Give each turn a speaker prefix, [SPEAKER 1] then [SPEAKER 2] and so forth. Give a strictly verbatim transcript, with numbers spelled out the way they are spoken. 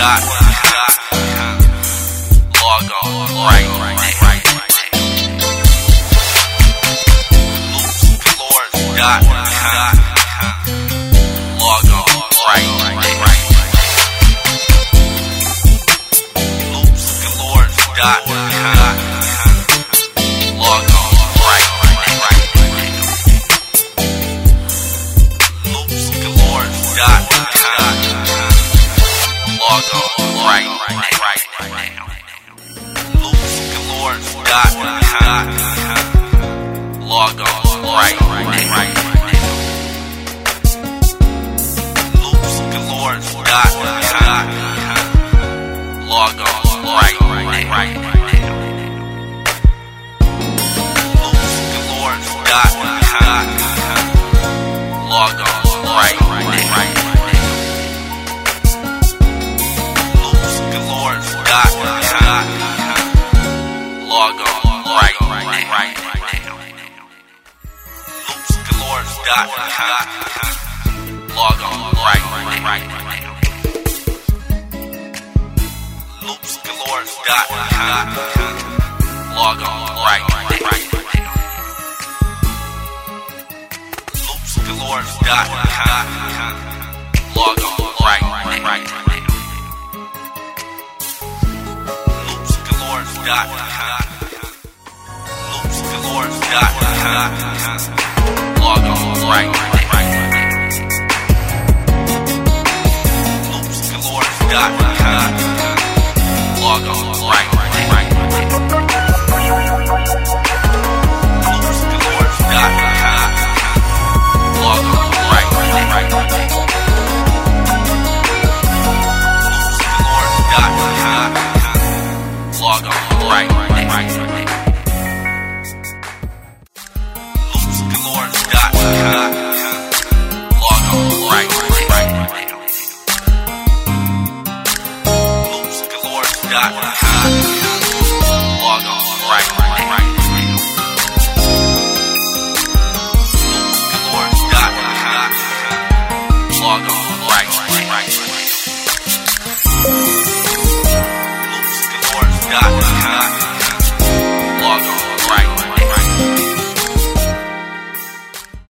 [SPEAKER 1] dot com. Log on right now. Loops Galore dot com. Log on right now. Loops Galore dot com. Log on right now. Loops Galore dot com. Log on right now. Loops Galore dot com. Log on right now. Loops Galore dot com. Log on right now. Loops Galore dot com. Log on right now. Loops Galore dot com. Log on right now. Loops Galore dot com. Log on right now. Loops Galore dot com. Log on right now. Loops Galore dot com. Log on right now. Loops Galore dot com. Loops Galore dot com. Log on right now. Loops Galore dot com. Log on right now. Loops Galore dot com.